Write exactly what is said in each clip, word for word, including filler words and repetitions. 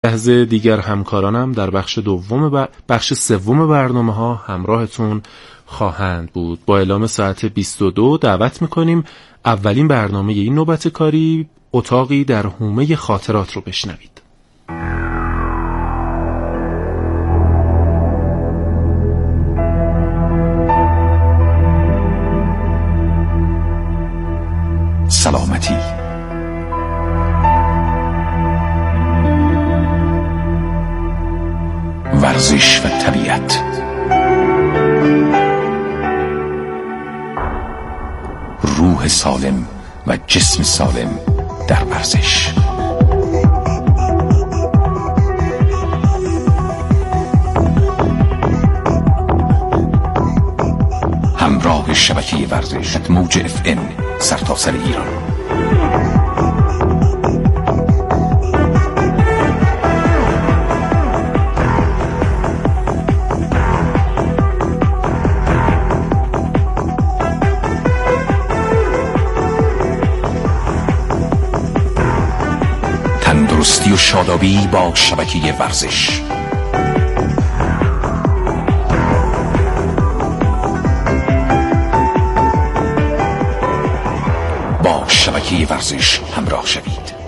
لحظه دیگر همکارانم در بخش دوم و بخش سوم برنامه ها همراهتون خواهند بود. با اعلام ساعت بیست و دو دعوت میکنیم اولین برنامه این نوبت کاری اتاقی در حومه خاطرات رو بشنوید. سلامتی، ورزش و طبیعت، روح سالم و جسم سالم در ورزش. همراه شبکه ورزش موج اف ام سرتاسر ایران. تندرستی و شادابی با شبکه ورزش. با شبکه ورزش همراه شوید.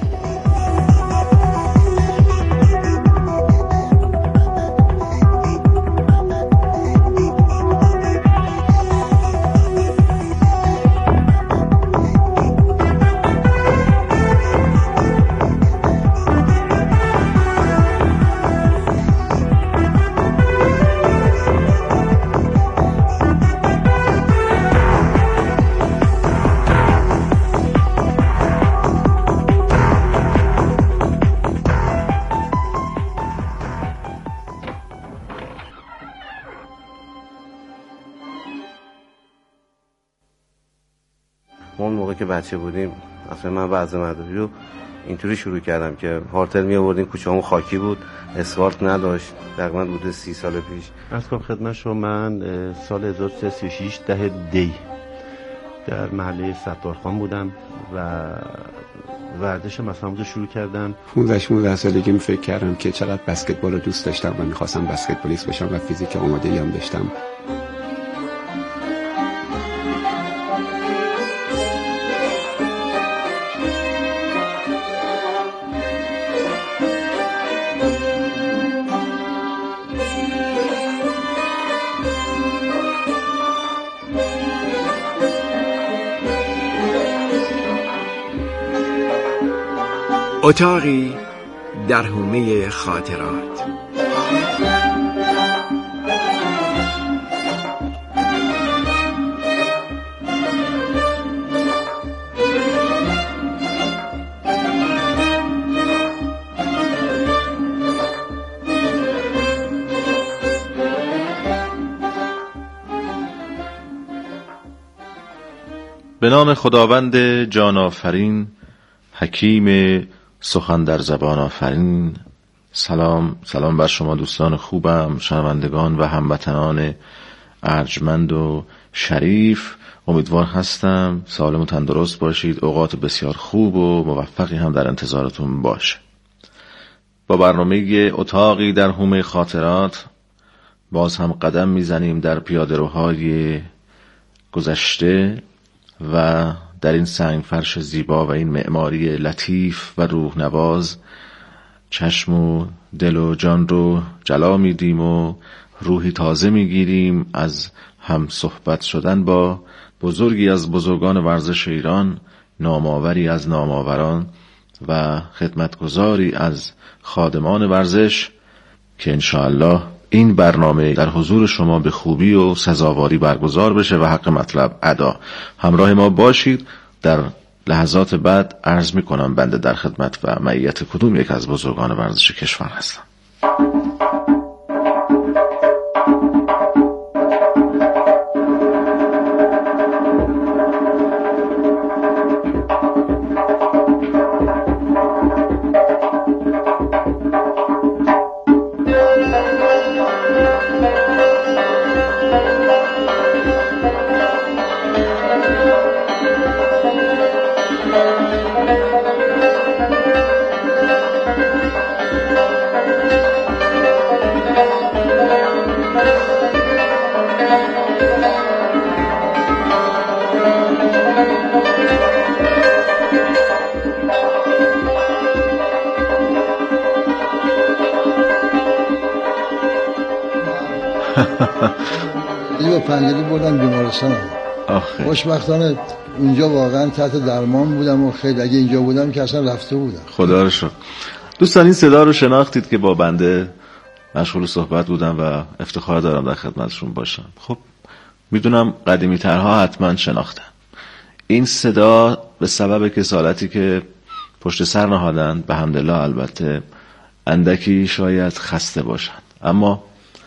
اون موقع که بچه بودیم اصلا من وضع مداری رو اینطوری شروع کردم که هارتل می آوردیم، کوچه‌مون خاکی بود، اسفالت نداشت، تقریبا بوده سی سال پیش. از کنم خدمت شما من سال هزار و سیصد و سی و شش ده دی در محله ستارخان بودم و ورزش مثلا رو شروع کردم. پانزده شانزده سالگی فکر کردم که چقدر بسکتبال رو دوست داشتم و می‌خواستم بسکتبالیست بشم و فیزیک آماده‌ای هم داشتم. اتاقی در حومه خاطرات. به نام خداوند جان آفرین، حکیم سخن در زبان آفرین. سلام سلام بر شما دوستان خوبم، شنوندگان و هموطنان ارجمند و شریف. امیدوار هستم سالم و تندرست باشید، اوقات بسیار خوب و موفقی هم در انتظارتون باشه. با برنامه اتاقی در حومه خاطرات باز هم قدم میزنیم در پیاده‌روهای گذشته و در این سنگ فرش زیبا و این معماری لطیف و روح نواز چشم و دل و جان رو جلا میدیم و روحی تازه میگیریم از هم صحبت شدن با بزرگی از بزرگان ورزش ایران، نامآوری از نامآوران و خدمتگزاری از خادمان ورزش که انشاءالله این برنامه در حضور شما به خوبی و سزاواری برگزار بشه و حق مطلب ادا. همراه ما باشید. در لحظات بعد عرض می کنم بنده در خدمت و معیت کدوم یک از بزرگان ورزش کشور هستم. یه با پنجلی بردم بیمارستان. آخه خوشبختانه اونجا واقعا تحت درمان بودم و خیلی اگه اینجا بودم که اصلا رفته بودم. خدا رو شکر. دوستان این صدا رو شناختید که با بنده مشغول صحبت بودم و افتخار دارم در خدمتشون باشم. خب میدونم قدیمی ترها حتما شناختن این صدا به سبب کسالتی که پشت سر نهادن، به حمدالله البته اندکی شاید خسته باشند، اما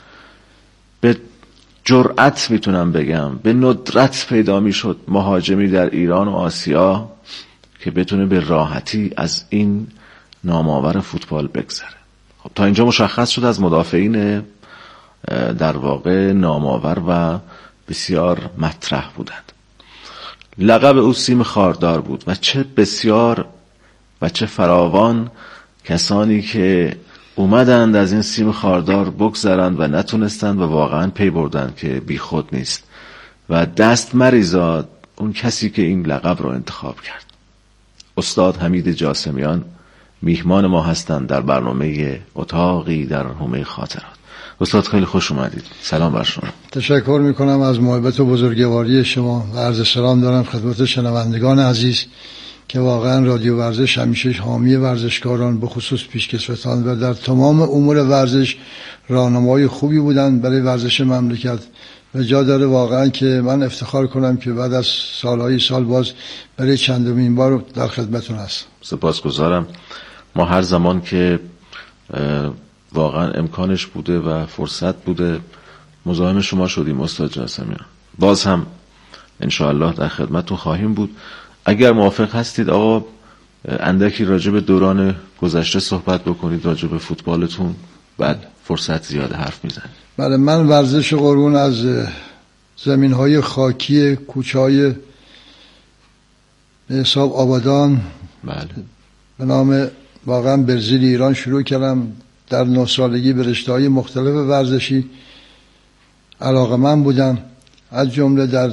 به جرأت میتونم بگم به ندرت پیدا میشد مهاجمی در ایران و آسیا که بتونه به راحتی از این نامآور فوتبال بگذره. خب تا اینجا مشخص شد از مدافعین در واقع نامآور و بسیار مطرح بودند. لقب او سیم خاردار بود و چه بسیار و چه فراوان کسانی که اومدند از این سیم خاردار بگذرند و نتونستند و واقعا پی بردند که بی خود نیست و دست مریزاد اون کسی که این لقب رو انتخاب کرد. استاد حمید جاسمیان میهمان ما هستند در برنامه اتاقی در حومه خاطرات. استاد خیلی خوش اومدید. سلام بر شما. تشکر میکنم از محبت و بزرگواری شما و عرض سلام دارم خدمت شنوندگان عزیز که واقعا رادیو ورزش همیشه حامی ورزشکاران به خصوص پیشکسوتان و در تمام امور ورزش راهنمای خوبی بودن برای ورزش مملکت و جا داره واقعا که من افتخار کنم که بعد از سالهای سال باز برای چندمین بار در خدمتون هستم. سپاسگزارم. ما هر زمان که واقعا امکانش بوده و فرصت بوده مزاحم شما شدیم استاد جاسمیان. باز هم انشاءالله در خدمتتون خواهیم بود. اگر موافق هستید آقا اندکی راجع به دوران گذشته صحبت بکنید، راجع به فوتبالتون، بعد فرصت زیاده حرف میزنید. بله، من ورزش قرون از زمین‌های خاکی کوچه‌های به حساب آبادان بله به نام واقعا برزیل ایران شروع کردم. در نه سالگی به رشته‌های مختلف ورزشی علاقه‌مند بودم، از جمله در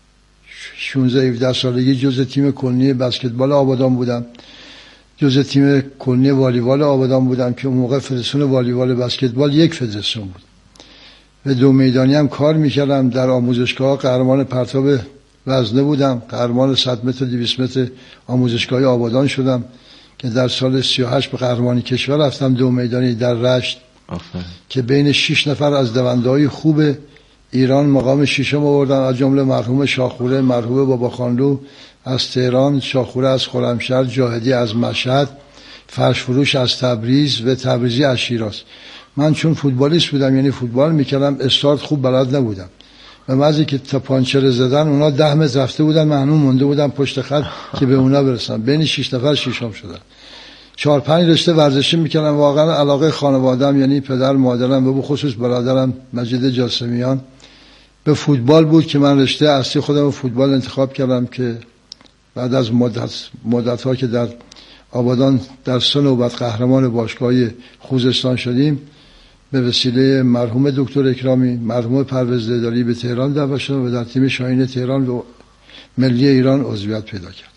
شانزده هفده سالگی جزء تیم کلنی بسکتبال آبادان بودم، جزء تیم کلنی والیبال آبادان بودم که اون موقع فدراسیون والیبال بسکتبال یک فدراسیون بود و دو میدانی هم کار میکردم. در آموزشگاه قهرمان پرتاب وزنه بودم، قهرمان صد متر و دویست متر آموزشگاه آبادان شدم که در سال سی و هشت به قهرمانی کشور رفتم دو میدانی در رشت آفره. که بین شش نفر از دونده‌های خوب ایران مقام ششم آوردن، از جمله مرحوم شاخوره، مرحوم باباخانلو از تهران، شاخوره از خرمشهر، جاهدی از مشهد، فرشفروش از تبریز و تبریزی از شیراز. من چون فوتبالیست بودم یعنی فوتبال میکردم استارت خوب بلد نبودم و بعضی که تا پانچر زدن اونا ده متر رفته بودن، من هنوز مونده بودم پشت خط که به اونا برسم. بین شش نفر ششم شدن. چهار پنج رشته ورزشی میکردم. واقعا علاقه خانواده‌ام یعنی پدر مادرم و به خصوص برادرم مجید جاسمیان به فوتبال بود که من رشته اصلی خودم فوتبال انتخاب کردم که بعد از مدت مدت ها که در آبادان در سه نوبت قهرمان باشگاه خوزستان شدیم به وسیله مرحوم دکتر اکرامی، مرحوم پرویز دیداری به تهران دعوت شدم و در تیم شاهین تهران و ملی ایران عضویت پیدا کردم.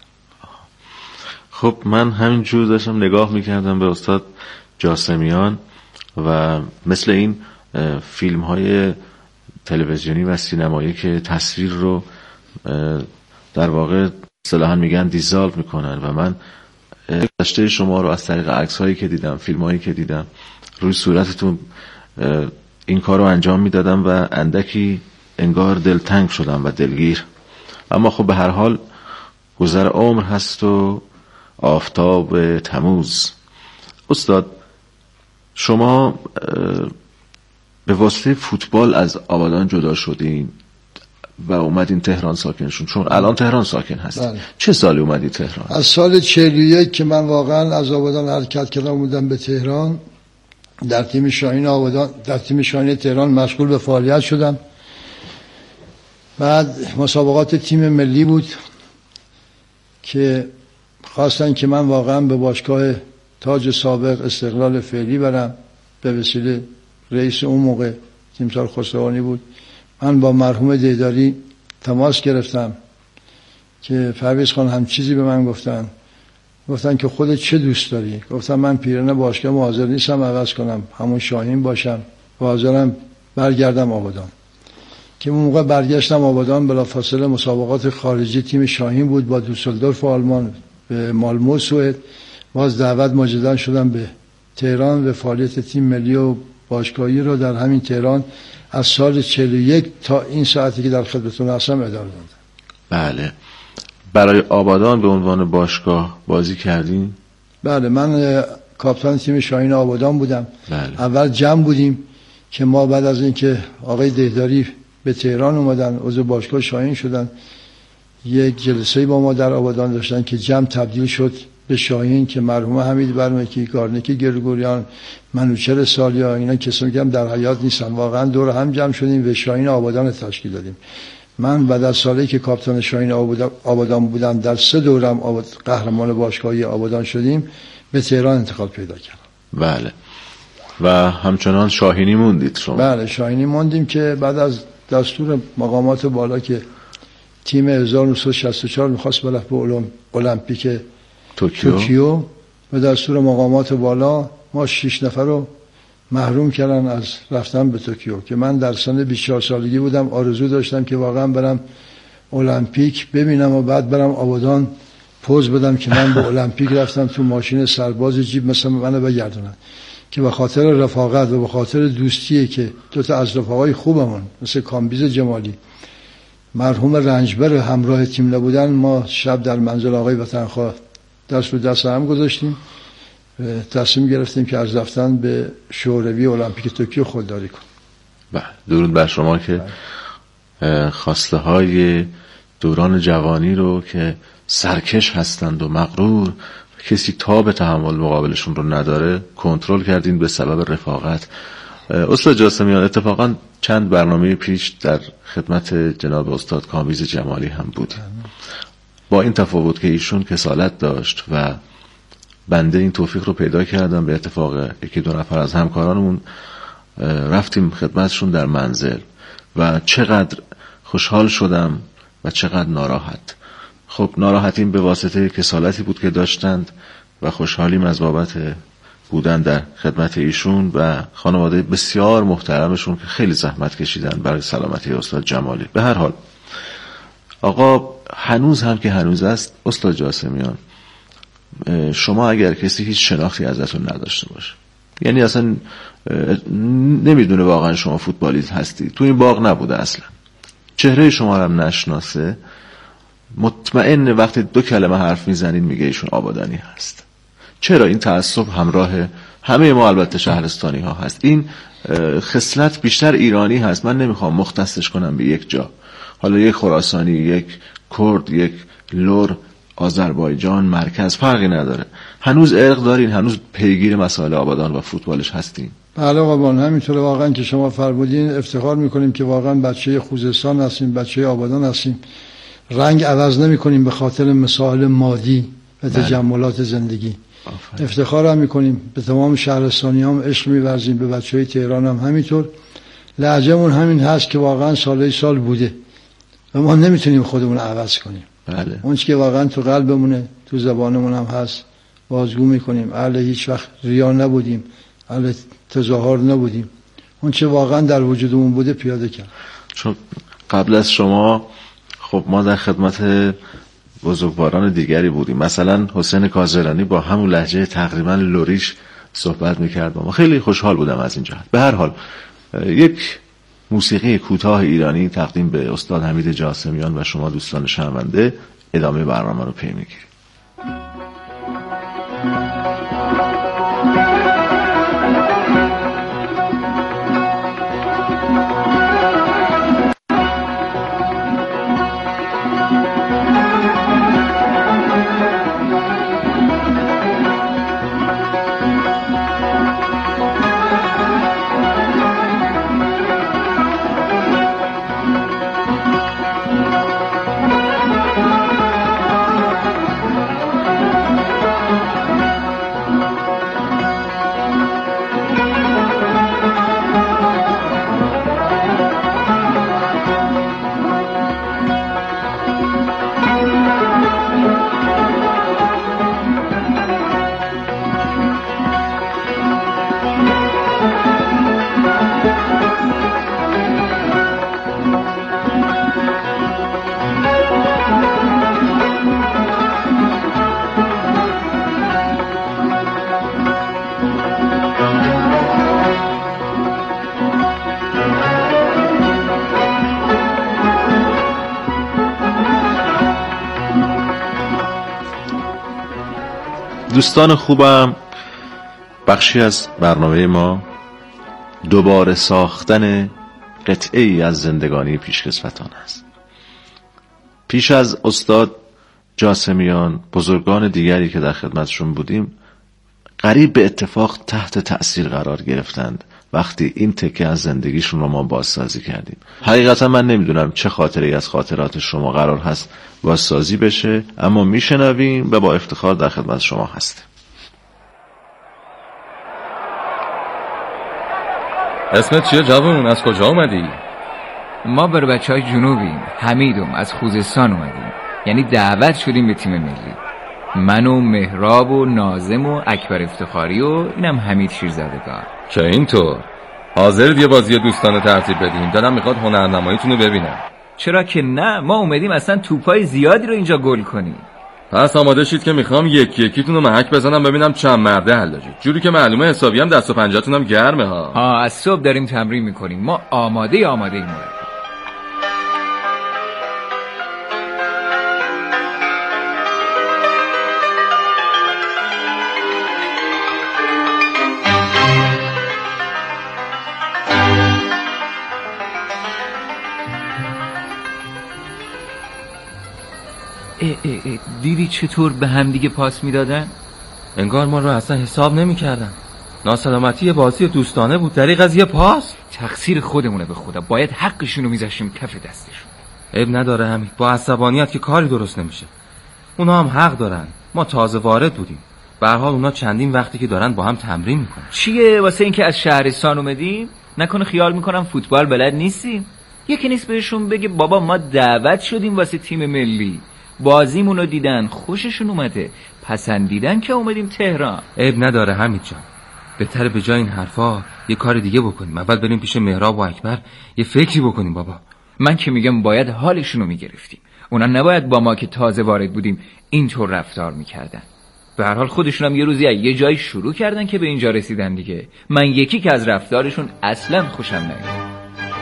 خب من همینجور داشتم نگاه میکردم به استاد جاسمیان و مثل این فیلم های تلویزیونی و سینمایی که تصویر رو در واقع اصطلاحاً میگن دیزالو میکنن و من گذشته شما رو از طریق عکس هایی که دیدم، فیلم هایی که دیدم روی صورتتون این کار رو انجام میدادم و اندکی انگار دلتنگ شدم و دلگیر. اما خب به هر حال گذر عمر هست و آفتاب تموز. استاد شما به واسطه فوتبال از آبادان جدا شدین و اومدین تهران ساکن شدین، چون الان تهران ساکن هستین. بله. چه سالی اومدی تهران؟ از سال چهل و یک که من واقعا از آبادان حرکت کردم بودم به تهران، در تیم شاهین آبادان در تیم شاهین تهران مشغول به فعالیت شدم. بعد مسابقات تیم ملی بود که خواستن که من واقعا به باشگاه تاج سابق استقلال فعلی برم به وسیله رئیس اون موقع تیمسار خسروانی بود. من با مرحوم دیداری تماس گرفتم که پرویز خان هم چیزی به من گفتن گفتن که خودت چه دوست داری؟ گفتم من پیرن باشگاه حاضر نیستم عوض کنم، همون شاهین باشم و حاضرم برگردم آبادان. که اون موقع برگشتم آبادان، بلافاصله مسابقات خارجی تیم شاهین بود با دوسلدورف آلمان به مالمو سوئد. باز دعوت مجددا شدم به تهران و فعالیت تیم ملی و باشگاهی رو در همین تهران از سال چهل و یک تا این ساعتی که در خدمتتون هستم ادامه دادم. بله. برای آبادان به عنوان باشگاه بازی کردین؟ بله، من کاپیتان تیم شاهین آبادان بودم. بله. اول جمع بودیم که ما بعد از اینکه آقای دهداری به تهران اومدن عضو باشگاه شاهین شدن، یک جلسه با ما در آبادان داشتن که جمع تبدیل شد به شاهین که مرحوم حمید برمکی، گارنکی گرگوریان، منوچهر سالیا، اینا کسانی که هم در حیات نیستن، واقعا دور هم جمع شدیم و شاهین آبادان تشکیل دادیم. من بعد از سالی که کاپیتان شاهین آبادان بودم، در سه دورم آباد قهرمان باشگاهی آبادان شدیم، به تهران انتقال پیدا کردم. بله. و همچنان شاهینی موندید شما؟ بله، شاهینی موندیم که بعد از دستور مقامات بالا که تیم هزار و نهصد و شصت و چهار میخواست بره به المپیک توکیو. توکیو به دستور مقامات بالا ما شش نفر رو محروم کردن از رفتن به توکیو، که من در سن بیست و چهار سالگی بودم، آرزو داشتم که واقعا برم المپیک ببینم و بعد برم آبادان پوز بدم که من به المپیک رفتم، تو ماشین سرباز جیب مثلا منو بگردونن. که به خاطر رفاقت و به خاطر دوستیه که دو تا از رفقای خوبمون مثل کامبیز جمالی، مرحوم رنجبر همراه تیم نبودن، ما شب در منزل آقای وطنخواه دست رو دست هم گذاشتیم، تصمیم گرفتیم که از رفتن به شوروی المپیک توکیو خودداری کنیم. بله، درود بر شما که خواسته های دوران جوانی رو که سرکش هستند و مغرور، کسی تاب تحمل مقابلشون رو نداره، کنترل کردین به سبب رفاقت. استاد جاسمیان، اتفاقا چند برنامه پیش در خدمت جناب استاد کامبیز جمالی هم بودیم، با این تفاوت که ایشون کسالت داشت و بنده این توفیق رو پیدا کردم، به اتفاق یکی دو نفر از همکارانمون رفتیم خدمتشون در منزل و چقدر خوشحال شدم و چقدر ناراحت. خب ناراحتیم به واسطه کسالتی بود که داشتند و خوشحالیم از بابت بودن در خدمت ایشون و خانواده بسیار محترمشون که خیلی زحمت کشیدن برای سلامتی استاد جمالی. به هر حال آقا هنوز هم که هنوز است، استاد جاسمیان، شما اگر کسی هیچ شناختی ازتون نداشته باشه، یعنی اصلا نمیدونه واقعا شما فوتبالیست هستی، تو این باغ نبوده اصلا، چهره شما رو هم نشناسه، مطمئن وقتی دو کلمه حرف میزنین میگه ایشون آبادانی هست. چرا این تعصب همراه همه ما البته شهرستانی ها هست؟ این خصلت بیشتر ایرانی هست، من نمیخوام مختصش کنم به یک جا، حالا یک خراسانی، یک کرد، یک لور، آذربایجان، مرکز، فرقی نداره. هنوز ارق دارین، هنوز پیگیر مسائل آبادان و فوتبالش هستین. بله قربان، همینطوره واقعا که شما فرمودین، افتخار میکنیم که واقعا بچه خوزستان هستیم، بچه آبادان هستیم، رنگ عوض نمی کنیم به خاطر مسائل مادی و تجملات زندگی. آفره. افتخار هم میکنیم به تمام شهرستانی هم عشق می‌ورزیم، به بچه های تهران هم همینطور. لهجه‌مون همین هست که واقعا ساله سال بوده و ما نمیتونیم خودمون عوض کنیم. بله. اون چیزی که واقعا تو قلبمونه، تو زبانمون هم هست، بازگو میکنیم. اهل هیچ وقت ریا نبودیم، اهل تظاهر نبودیم، اون چه واقعا در وجودمون بوده پیاده کرد. چون قبل از شما خب ما در خدمت بزرگواران دیگری بودیم، مثلا حسین کازرانی با همون لهجه تقریبا لوریش صحبت میکرد با ما، خیلی خوشحال بودم از این جهت. به هر حال یک موسیقی کوتاه ایرانی تقدیم به استاد حمید جاسمیان و شما دوستان شنونده، ادامه برنامه رو پی میگیریم. دوستان خوبم، بخشی از برنامه ما دوباره ساختن قطعه ای از زندگانی پیشکسوتان است. پیش از استاد جاسمیان، بزرگان دیگری که در خدمتشون بودیم قریب به اتفاق تحت تأثیر قرار گرفتند وقتی این تکه از زندگیشون رو ما بازسازی کردیم. حقیقتا من نمیدونم چه خاطری از خاطرات شما قرار هست بازسازی بشه، اما میشنویم و با افتخار در خدمت شما هستیم. اسمت چیه جوان؟ از کجا اومدی؟ ما بر بچه های جنوبیم. حمیدم، از خوزستان اومدیم، یعنی دعوت شدیم به تیم ملی. من و مهراب و ناظم و اکبر افتخاری و اینم حمید شیرزادگان. که اینطور حاضرید یه بازی دوستانه ترتیب بدیم؟ دلم میخواد هنرنماییتون رو ببینم. چرا که نه، ما اومدیم اصلا توپای زیادی رو اینجا گل کنیم. پس آماده شید که میخوام یکی یکیتون رو محک بزنم ببینم چند مرده حل دارید. جوری که معلومه حسابی هم دست و پنجه‌تون هم گرمه ها. ها، از صبح داریم تمرین میکنیم. ما آماده آماده ایم. اه اه اه دیدی چطور به هم دیگه پاس میدادن؟ انگار ما رو اصلا حساب نمی کردن. ناسلامتی یه بازی دوستانه بود دریغ از یه پاس. تقصیر خودمونه به خدا، باید حقشونو میذاشیم کف دستشون. عیب نداره همین، با عصبانیت که کاری درست نمیشه. اونا هم حق دارن، ما تازه وارد بودیم. به هر حال اونا چندین وقتی که دارن با هم تمرین میکنن. چیه واسه اینکه از شهرستان اومدیم؟ نکنه خیال میکنم فوتبال بلد نیستیم؟ یکی نیست بهشون بگه بابا ما دعوت شدیم واسه تیم ملی، بازیمونو دیدن خوششون اومده، پسندیدن که اومدیم تهران. عیب نداره حمید جان، بهتره به جای این حرفا یه کار دیگه بکنیم. اول بریم پیش مهراب و اکبر یه فکری بکنیم. بابا من که میگم باید حالشونو میگرفتیم، اونا نباید با ما که تازه وارد بودیم اینطور رفتار میکردن. به هر حال خودشون هم یه روزی یه جایی شروع کردن که به اینجا رسیدن دیگه. من یکی که از رفتارشون اصلا خوشم نمیاد.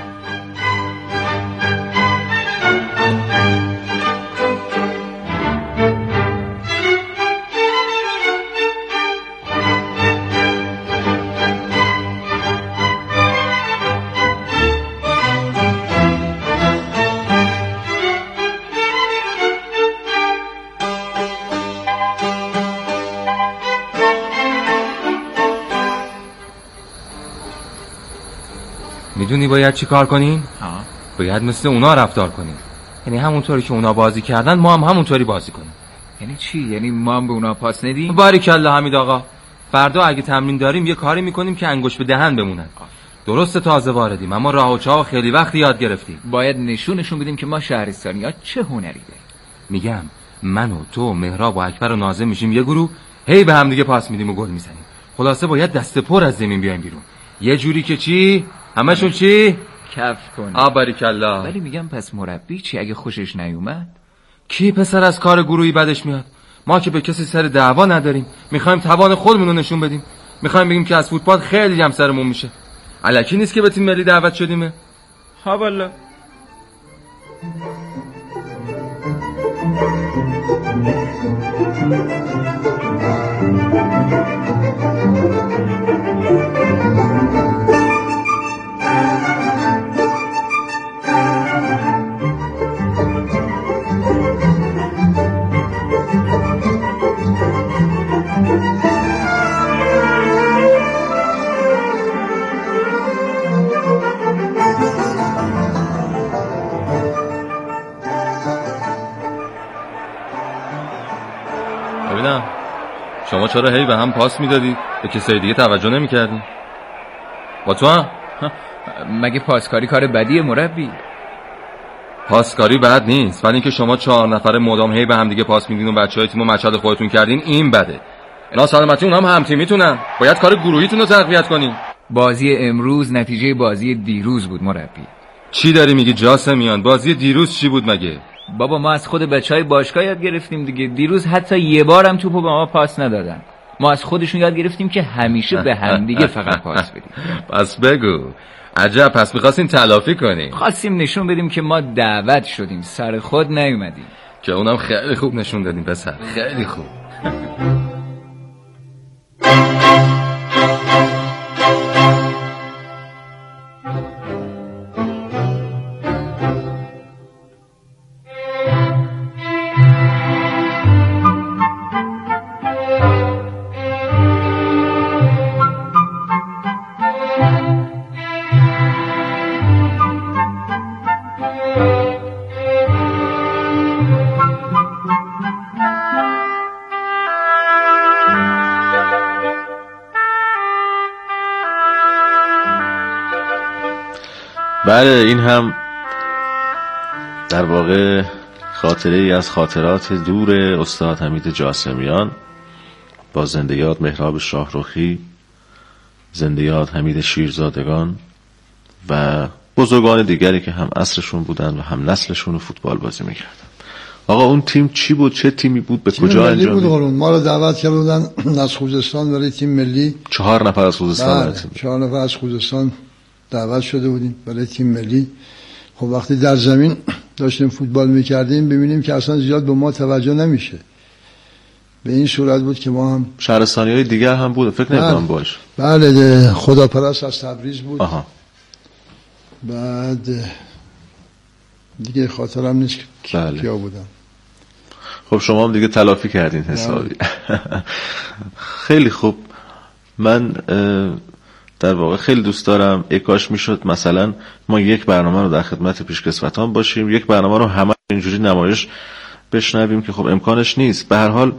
میدونی باید چی کار کنیم؟ ها؟ باید مثل اونا رفتار کنیم. یعنی همونطوری که اونا بازی کردن ما هم همونطوری بازی کنیم. یعنی چی؟ یعنی ما هم به اونا پاس ندیم؟ باریکلا حمید آقا. فردا اگه تمرین داریم یه کاری میکنیم که انگشت به دهن بمونن. درسته تازه واردیم اما راه و چاه خیلی وقت یاد گرفتیم. باید نشونشون بدیم که ما شهرستانی‌ها چه هنری داریم. میگم من و تو مهراب و اکبر و ناظم میشیم یه گروه، هی به هم دیگه پاس میدیم و گل میزنیم. خلاصه باید دست پر از زمین بیایم بیرون. یه جوری که چی؟ همشون چی؟ کف کن. آ باریکلا. ولی میگم پس مربی چی اگه خوشش نیومد؟ کی پسر از کار گروهی بدش میاد؟ ما که به کسی سر دعوا نداریم، میخوایم توان خودمون رو نشون بدیم. میخوایم بگیم که از فوتبال خیلی هم سرمون میشه. الکی نیست که به تیم ملی دعوت شدیم. ها والا. ببینم شما چرا هی به هم پاس میدادید به کسای دیگه توجه نمیکردین؟ با تو هم؟ مگه پاسکاری کار بدیه مربی؟ پاسکاری بد نیست، ولی اینکه شما چهار نفر مدام هی به هم دیگه پاس میدین و بچهای تیمو مشهد خودتون کردین این بده. ناسلامتی اونها هم هم تیمیتونن، باید کار گروهیتون رو تقویت کنین. بازی امروز نتیجه بازی دیروز بود مربی. چی داری میگی جاسمیان؟ بازی دیروز چی بود مگه؟ بابا ما از خود بچهای باشگاه یاد گرفتیم دیگه. دیروز حتی یه بارم توپو به ما پاس ندادن. ما از خودشون یاد گرفتیم که همیشه به هم دیگه فقط پاس بدیم. پس بگو عجب، پس می‌خواستین تلافی کنیم؟ خواستیم نشون بدیم که ما دعوت شدیم، سر خود نیومدیم. که اونم خیلی خوب نشون دادیم پسر، خیلی خوب. بله، این هم در واقع خاطره ای از خاطرات دور استاد حمید جاسمیان با زنده یاد مهراب شاهرخی، زنده یاد حمید شیرزادگان و بزرگان دیگری که هم عصرشون بودن و هم نسلشون رو فوتبال بازی میکردن. آقا اون تیم چی بود؟ چه تیمی بود؟ به کجا انجام بود؟ ما رو دعوت کردن از خوزستان برای تیم ملی. چهار نفر از خوزستان. چهار نفر از خوزستان دعوت شده بودیم برای تیم ملی. خب وقتی در زمین داشتیم فوتبال میکردیم ببینیم که اصلا زیاد به ما توجه نمیشه. به این صورت بود که ما هم شهرستانی های دیگر هم بود فکر نمی‌کنم باش. بله، خداپرست از تبریز بود. آها. بعد دیگه خاطرم نیست که بله. کیا بودن. خب شما هم دیگه تلافی کردین حسابی. خیلی خوب. من در واقع خیلی دوست دارم ای کاش میشد مثلا ما یک برنامه رو در خدمت پیشکسوتان باشیم، یک برنامه رو همه اینجوری نمایش بشنویم که خب امکانش نیست. به هر حال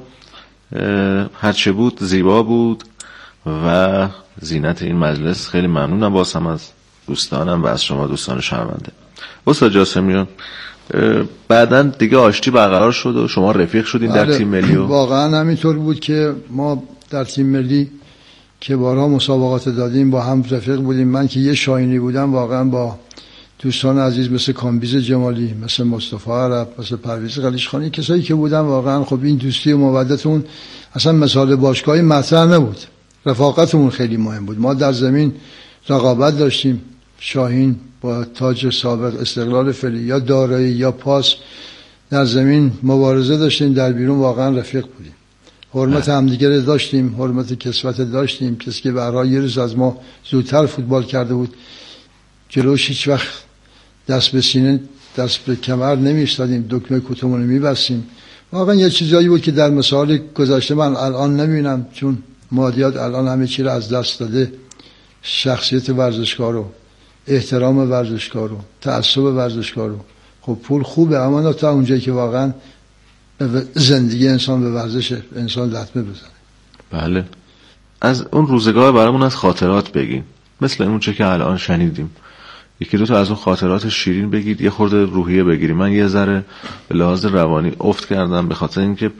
هرچه بود زیبا بود و زینت این مجلس. خیلی ممنونم باز هم از دوستانم و از شما دوستان شنونده. استاد جاسمیان بعداً دیگه آشتی برقرار شد و شما رفیق شدین در تیم ملی و واقعا همینطور بود که ما در تیم ملی که بارها مسابقات دادیم با هم رفیق بودیم. من که یه شاینی بودم واقعا با دوستان عزیز مثل کامبیز جمالی، مثل مصطفی عرب، مثل پرویز قلیشخانی، کسایی که بودن واقعا خب این دوستی و مودتون اصلا مثال باشگاهی مطرح نبود. رفاقتمون خیلی مهم بود. ما در زمین رقابت داشتیم. شاهین با تاج سابق استقلال فعلی یا دارایی یا پاس در زمین مبارزه داشتیم، در بیرون واقعا رفیق بودیم. حرمت همدیگه داشتیم، حرمت کسوت داشتیم. کسی که برای یه روز از ما زودتر فوتبال کرده بود جلوش هیچ وقت دست به سینه دست به کمر نمی‌ایستادیم، دکمه کتمون رو می‌بستیم. واقعا یه چیزایی بود که در مسائل گذشته من الان نمی‌بینم، چون مادیات الان همه چی رو از دست داده. شخصیت ورزشکار رو، احترام ورزشکار رو، تعصب ورزشکار رو. خب پول خوبه اما نه تا اونجایی که واقعا زندگی انسان به ورزش انسان لطمه بزنه. بله. از اون روزگار برامون از خاطرات بگین، مثل اون چه که الان شنیدیم. یکی دو تا از اون خاطرات شیرین بگید، یه خورده روحیه بگیریم. من یه ذره به لحاظ روانی افت کردم به خاطر اینکه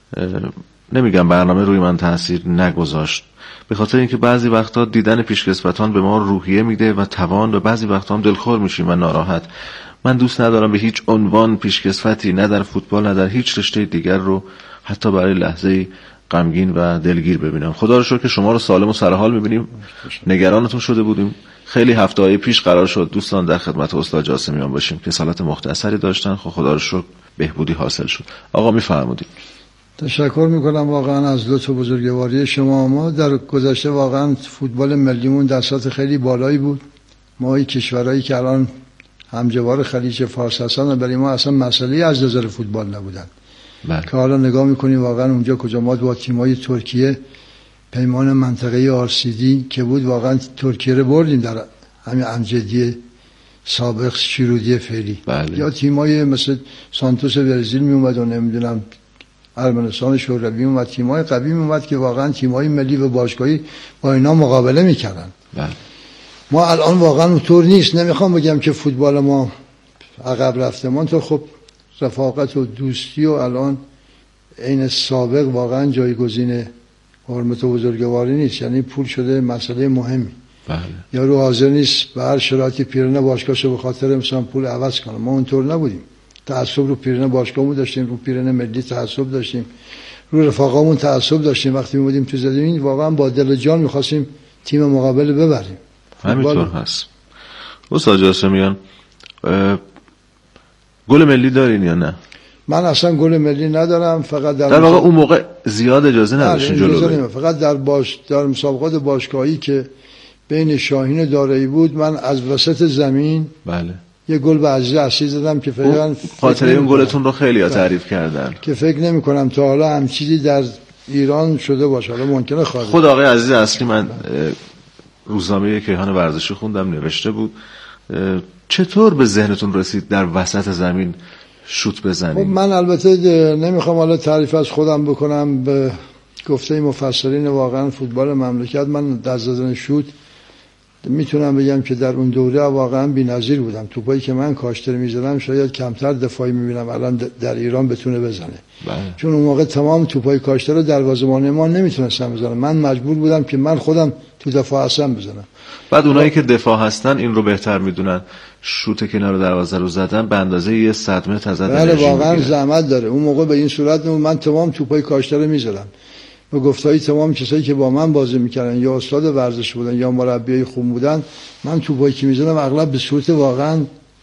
نمیگم برنامه روی من تاثیر نگذاشت، به خاطر اینکه بعضی وقتا دیدن پیشکسوتان به ما روحیه میده و توان، و بعضی وقتا هم دلخور میشیم و ناراحت. من دوست ندارم به هیچ عنوان پیشکسوتی، نه در فوتبال نه در هیچ رشته دیگر رو حتی برای لحظه غمگین و دلگیر ببینم. خدا رو شکر که شما رو سالم و سرحال میبینیم. نگرانتون شده بودیم. خیلی هفته‌های پیش قرار شد دوستان در خدمت استاد جاسمیان باشیم که سالات مختصری داشتن. خب خدا رو شکر بهبودی حاصل شد. آقا میفرمودید. تشکر میکنم واقعا از لطف و بزرگواری شما. ما در گذشته واقعا فوتبال ملیمون در سطح خیلی بالایی بود. ما این کشورهایی که الان همجوار خلیج فارس هستن برای ما اصلا مسئله از نظر فوتبال نبودن. بله. که حالا نگاه میکنیم واقعا اونجا کجا ما با تیمای ترکیه پیمان منطقه آر سی دی که بود واقعا ترکیه رو بردیم در همین امجدی سابق شیرودی فعلی. بله. یا تیمای مثل سانتوس برزیل می اومد و نمیدونم ارمنستان شوروی اومد، تیمای قوی می اومد که واقعا تیمای ملی و باشگاهی با اینا مقابله میکردن. بله. ما الان واقعا اونطور نیست. نمیخوام بگم که فوتبال ما عقب رفته، ما تو خب رفاقت و دوستی و الان عین سابق واقعا جایگزین حرمت و بزرگواری نیست. یعنی پول شده مسئله مهمی. بله. یارو حاضر نیست به هر شرایطی پیرنه باشگاهشو به خاطر مثلا پول عوض کنه. ما اونطور نبودیم. تعصب رو پیرنه باشگاهمون داشتیم، رو پیرنه ملی تعصب داشتیم، رو رفاقامون تعصب داشتیم. وقتی می‌بودیم تو زمین واقعا با دل و جان می‌خواستیم تیم مقابل ببریم. همینطور هست. استاد جاسمیان گل ملی دارین یا نه؟ من اصلا گل ملی ندارم، فقط در در واقع اون موقع زیاد اجازه نداشتین جلو برید. فقط در باش در مسابقات باشگاهی که بین شاهین و دارایی بود، من از وسط زمین بله یه گل به عزیز اصلی زدم که فعلا خاطره اون گلتون رو خیلی ها تعریف کردن که فکر نمی کنم تا حالا هم چیزی در ایران شده باشه، حالا ممکنه خارج. خود آقای عزیز اصلی، من روزنامه کیهان ورزشی خوندم، نوشته بود چطور به ذهنتون رسید در وسط زمین شوت بزنید؟ خب من البته نمیخوام حالا تعریف از خودم بکنم، به گفته مفسرین واقعا فوتبال مملکت من در زدن شوت میتونم بگم که در اون دوره واقعا بی‌نظیر بودم. توپایی که من کاشتر میزدم شاید کمتر دفاعی میبینم الان در ایران بتونه بزنه. بله. چون اون موقع تمام توپای کاشتر رو دروازه‌بان ما نمیتونستم بزنم، من مجبور بودم که من خودم تو دفاع هستم بزنم. بعد اونایی که دفاع هستن این رو بهتر میدونن، شوت کنار دروازه رو زدن به اندازه یه صدمه تزد بله واقعا زحمت داره. اون موقع به این صورت من تمام توپای کاشتر رو میزدم. به گفتایی تمام کسایی که با من بازی میکردن یا استاد ورزش بودن یا مربیای خوب بودن، من توپایی که میزدم اغلب به صورت واقعا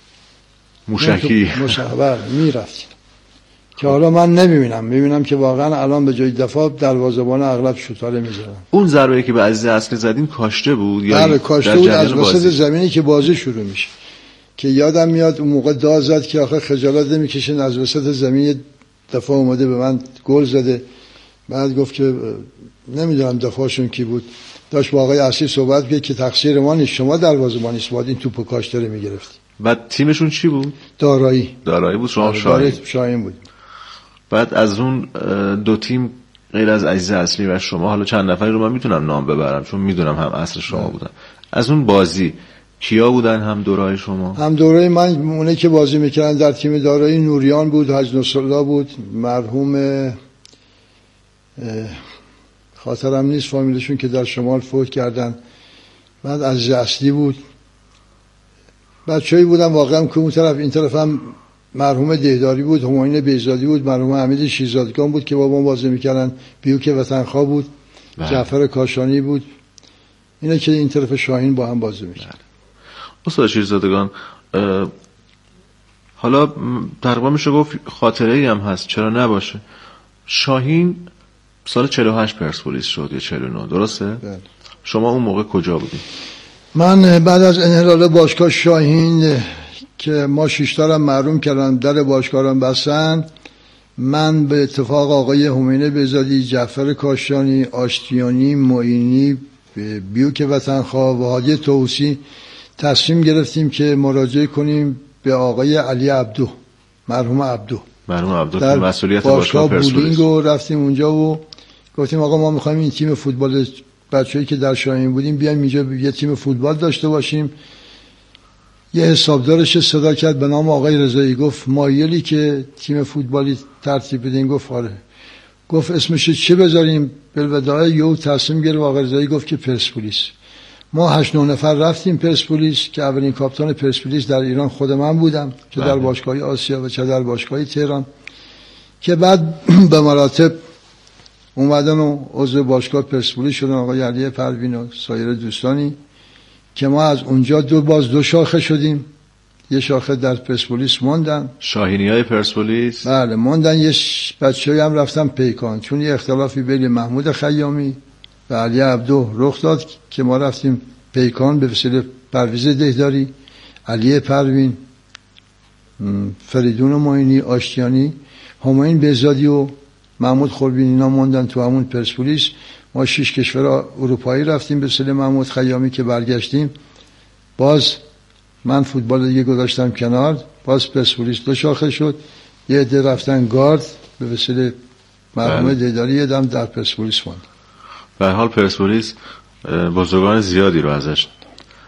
موشکی مشابه میرفت که حالا من نمیبینم، میبینم که واقعا الان به جای دفاع دروازه‌بان اغلب شوت‌ها میزنن. اون ضربه‌ای که به عزیز اصلی زدین کاشته بود یا بله کاشته بود از وسط زمینی که بازی شروع میشه، که یادم میاد اون موقع داد زد که آخه خجالت نمیکشین از وسط زمین دفاع اومده به من گل زده. بعد گفت که نمیدونم دفاعشون کی بود، داشت با آقای اصلی صحبت کرد که تقصیر ما نیست، شما دروازه‌بان نیست، باید این توپو کاشته رو میگرفتی. بعد تیمشون چی بود؟ دارایی. دارایی بود، شما شاهین. شاهین بود. بعد از اون دو تیم غیر از عزیز اصلی و شما، حالا چند نفری رو من میتونم نام ببرم چون میدونم هم اصل شما بودن، از اون بازی کیا بودن هم دورای شما؟ هم دورای من اونه که بازی میکردن در تیم دارایی نوریان بود، حاج نصرالله بود، مرحوم خاطرم نیست فامیلشون که در شمال فوت کردن، بعد عزیز اصلی بود، بچه‌ای بودن واقعا که اون طرف این طرف هم مرحوم دهداری بود، همایون بیزادی بود، مرحوم حمید شیرزادگان بود که با ما بازی میکردن، بیوک وطنخواه بود، بله. جعفر کاشانی بود، اینا که این طرف شاهین با هم بازی میکردن. استاد شیرزادگان حالا تقریبا میشه گفت خاطره ای هم هست، چرا نباشه؟ شاهین سال چهل و هشت پرسپولیس شد یا چهل و نه، درسته؟ بله. شما اون موقع کجا بودید؟ من بعد از انحلال باشگاه شاهین که ما شیشتارم محروم کردن، در باشگاهرم بستن، من به اتفاق آقای همینه بزادی، جعفر کاشانی، آشتیانی، معینی، بیوک وطنخواه و هادی طوسی تصمیم گرفتیم که مراجعه کنیم به آقای علی عبدو، مرحوم عبدو، مرحوم عبدو که مسئولیت باشگاه پرسپولیس، و رفتیم اونجا و گفتیم آقا ما میخوایم این تیم فوتبال بچه‌ای که در شاهین بودیم بیایم اینجا یه تیم فوتبال داشته باشیم. یه حسابدارش صدا کرد به نام آقای رضایی، گفت مایلی که تیم فوتبالی ترتیب بدین؟ گفت آره. گفت اسمش چی بذاریم؟ بالوداع یو تصمیم گرفت آقای رضایی گفت که پرسپولیس. ما هشت نه نفر رفتیم پرسپولیس که اولین کاپیتان پرسپولیس در ایران خود من بودم، چه در باشگاه آسیا و چه در باشگاه تهران، که بعد به مراتب اومدن و عضو باشگاه پرسپولیس شدن آقای علی پروین و سایر دوستانی، که ما از اونجا دو باز دو شاخه شدیم. یه شاخه در پرسپولیس موندن، شاهینیای پرسپولیس، بله موندن. یه بچه‌ای هم رفتن پیکان، چون یه اختلافی بین محمود خیامی و علی عبدو رخ داد که ما رفتیم پیکان به وسیله پرویز دهداری، علی پروین، فریدون معینی، آشتیانی، همایون بهزادی و محمود خوربین، اینا موندن تو همون پرسپولیس. ما شش کشور اروپایی رفتیم به وسیله محمود خیامی که برگشتیم. باز من فوتبال دیگه گذاشتم کنار، باز پرسپولیس دو شاخه شد، یه عده رفتن گارد به وسیله مرحوم دهداری، یه دم در پرسپولیس موند. به هر حال پرسپولیس بزرگان زیادی رو ازش